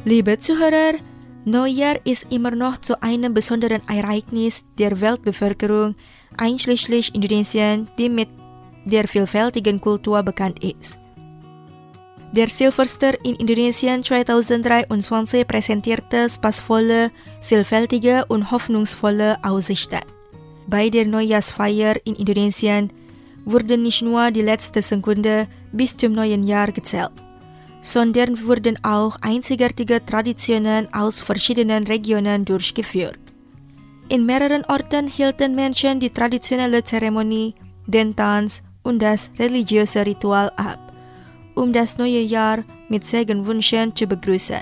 Liebe Zuhörer, Neujahr ist immer noch zu einem besonderen Ereignis der Weltbevölkerung, einschließlich Indonesien, die mit der vielfältigen Kultur bekannt ist. Der Silvester in Indonesien 2023 präsentierte spaßvolle, vielfältige und hoffnungsvolle Aussichten. Bei der Neujahrsfeier in Indonesien wurden nicht nur die letzte Sekunde bis zum neuen Jahr gezählt, sondern wurden auch einzigartige Traditionen aus verschiedenen Regionen durchgeführt. In mehreren Orten hielten Menschen die traditionelle Zeremonie, den Tanz und das religiöse Ritual ab, um das neue Jahr mit Segenwünschen zu begrüßen.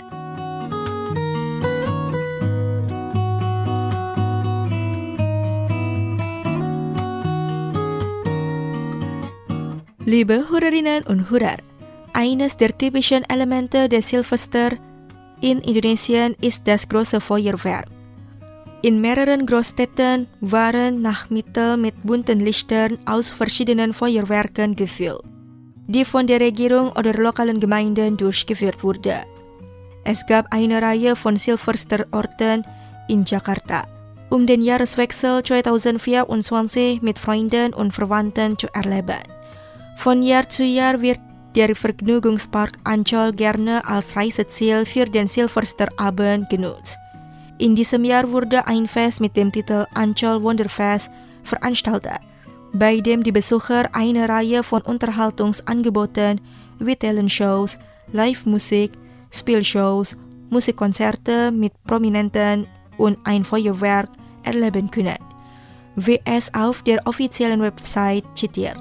Liebe Hörerinnen und Hörer, eines der typischen Elemente des Silvester in Indonesien ist das große Feuerwerk. In mehreren Großstädten waren Nachmittel mit bunten Lichtern aus verschiedenen Feuerwerken gefüllt, die von der Regierung oder lokalen Gemeinden durchgeführt wurde. Es gab eine Reihe von Silvesterorten in Jakarta, um den Jahreswechsel 2024 mit Freunden und Verwandten zu erleben. Von Jahr zu Jahr wird der Vergnügungspark Ancol gerne als Reiseziel für den Silvesterabend genutzt. In diesem Jahr wurde ein Fest mit dem Titel Ancol Wonderfest veranstaltet, bei dem die Besucher eine Reihe von Unterhaltungsangeboten wie Talentshows, Live-Musik, Spielshows, Musikkonzerte mit Prominenten und ein Feuerwerk erleben können, wie es auf der offiziellen Website zitiert.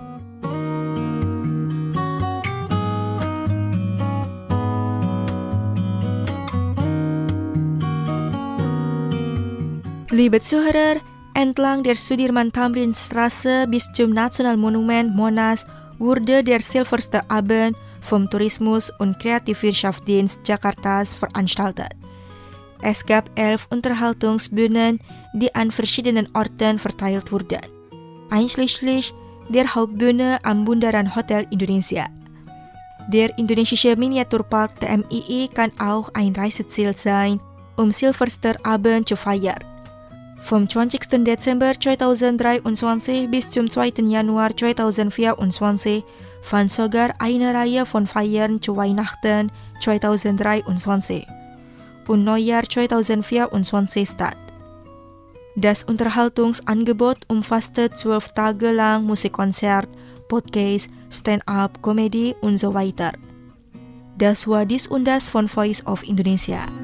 Liebe Zuhörer, entlang der Sudirman-Tamrin-Straße bis zum Nationalmonument Monas wurde der Silvesterabend vom Tourismus- und Kreativwirtschaftsdienst Jakartas veranstaltet. Es gab 11 Unterhaltungsbühnen, die an verschiedenen Orten verteilt wurden, einschließlich der Hauptbühne am Bundaran Hotel Indonesia. Der indonesische Miniaturpark TMII kann auch ein Reiseziel sein, um Silvesterabend zu feiern. Vom 20. Dezember 2023 bis zum 2. Januar 2024 fand sogar eine Reihe von Feiern zu Weihnachten 2023 und Neujahr 2024 statt. Das Unterhaltungsangebot umfasste 12 Tage lang Musikkonzert, Podcast, Stand-up, Comedy und so weiter. Das war dies und das von Voice of Indonesia.